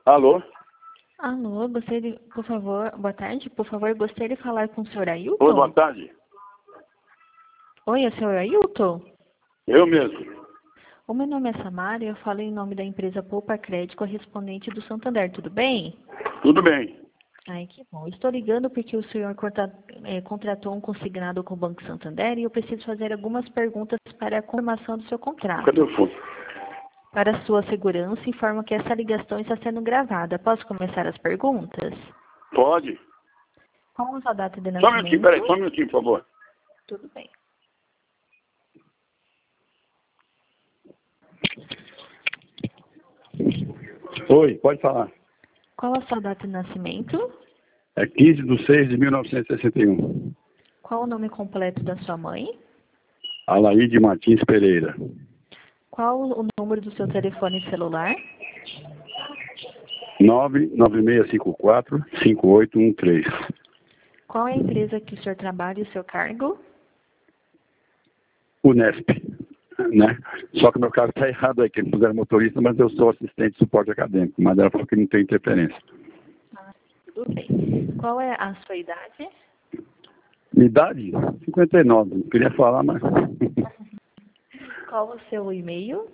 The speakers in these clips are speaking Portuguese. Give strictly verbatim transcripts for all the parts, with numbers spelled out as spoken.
Alô? Alô, gostaria, por favor, boa tarde, por favor, gostaria de falar com o senhor Ailton? Oi, boa tarde. Oi, é o senhor Ailton? Eu mesmo. O meu nome é Samara e eu falo em nome da empresa Poupa Crédito, correspondente do Santander, tudo bem? Tudo bem. Ai, que bom. Estou ligando porque o senhor contra, é, contratou um consignado com o Banco Santander e eu preciso fazer algumas perguntas para a confirmação do seu contrato. Cadê o fone? Para sua segurança, informo que essa ligação está sendo gravada. Posso começar as perguntas? Pode. Qual a sua data de Só um nascimento? minutinho, peraí, só um minutinho, por favor. Tudo bem. Oi, pode falar. Qual a sua data de nascimento? É quinze de seis de mil novecentos e sessenta e um. Qual o nome completo da sua mãe? Alaide Martins Pereira. Qual o número do seu telefone celular? nove nove seis cinco quatro cinco oito um três. Qual é a empresa que o senhor trabalha e o seu cargo? Unesp, né? Só que meu cargo está errado aí, que eles puseram motorista, mas eu sou assistente de suporte acadêmico, mas ela falou que não tem interferência. Ah, tudo bem. Qual é a sua idade? Minha idade? cinquenta e nove, não queria falar, mas... Qual o seu e-mail?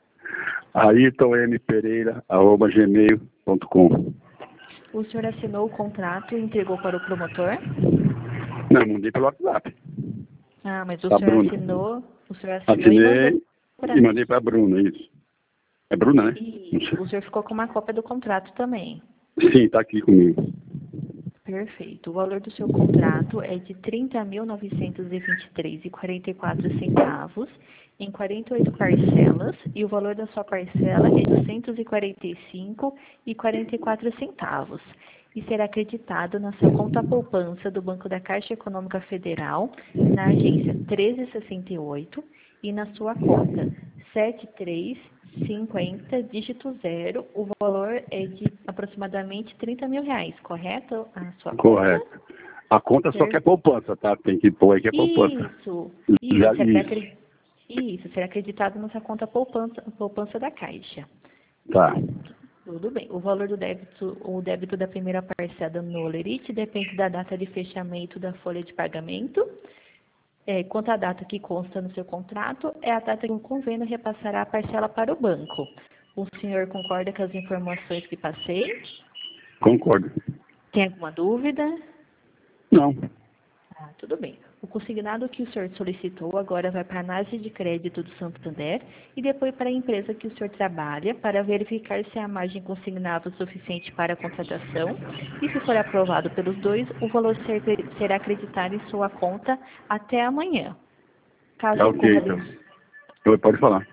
ailton m pereira arroba gmail ponto com. O senhor assinou o contrato e entregou para o promotor? Não, mandei pelo WhatsApp. Ah, mas o Pra senhor Bruna. assinou, o senhor assinou e Assinei mandou para e mim. mandei para a Bruna, isso. É Bruna, né? E o senhor ficou com uma cópia do contrato também. Sim, está aqui comigo. Perfeito. O valor do seu contrato é de trinta mil novecentos e vinte e três reais e quarenta e quatro centavos em quarenta e oito parcelas e o valor da sua parcela é duzentos e quarenta e cinco reais e quarenta e quatro centavos e será acreditado na sua conta poupança do Banco da Caixa Econômica Federal na agência treze sessenta e oito e na sua conta sete três cinquenta, dígito zero, o valor é de aproximadamente trinta mil reais, correto? A sua Correto. conta? A conta só que é poupança, tá? Tem que pôr aí que é poupança. Isso, Já, isso, será, isso. acre- isso, será acreditado na sua conta poupança, poupança da Caixa. Tá. Tudo bem. O valor do débito, o débito da primeira parcela no Olerite depende da data de fechamento da folha de pagamento. É, quanto à data que consta no seu contrato, é a data que o convênio repassará a parcela para o banco. O senhor concorda com as informações que passei? Concordo. Tem alguma dúvida? Não. Ah, tudo bem. O consignado que o senhor solicitou agora vai para a análise de crédito do Santander e depois para a empresa que o senhor trabalha para verificar se a margem consignável é suficiente para a contratação e se for aprovado pelos dois, o valor ser- será acreditado em sua conta até amanhã. É Caso ok, ocorra então. dem- Oi, pode falar.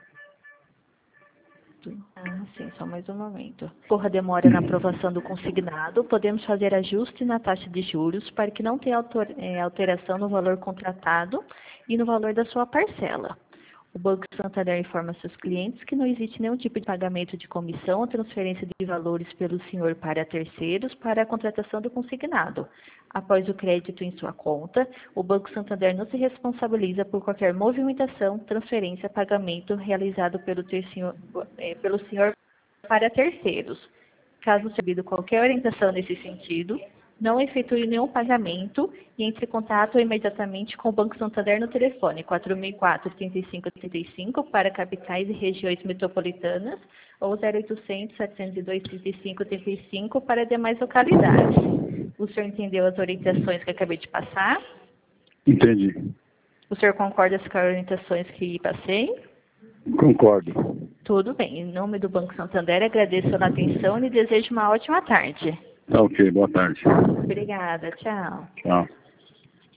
Ah, sim, só mais um momento. Ocorra demora na aprovação do consignado, podemos fazer ajuste na taxa de juros para que não tenha autor- eh, alteração no valor contratado e no valor da sua parcela. O Banco Santander informa seus clientes que não existe nenhum tipo de pagamento de comissão ou transferência de valores pelo senhor para terceiros para a contratação do consignado. Após o crédito em sua conta, o Banco Santander não se responsabiliza por qualquer movimentação, transferência, pagamento realizado pelo, ter senhor, eh, pelo senhor para terceiros. Caso recebido qualquer orientação nesse sentido, não efetue nenhum pagamento e entre em contato imediatamente com o Banco Santander no telefone quatro mil e quatro, trinta e cinco, trinta e cinco para capitais e regiões metropolitanas ou zero oitocentos, setecentos e dois, trinta e cinco, trinta e cinco para demais localidades. O senhor entendeu as orientações que acabei de passar? Entendi. O senhor concorda com as orientações que passei? Concordo. Tudo bem. Em nome do Banco Santander, agradeço a atenção e desejo uma ótima tarde. Tá ok, boa tarde. Obrigada. Tchau. Tchau.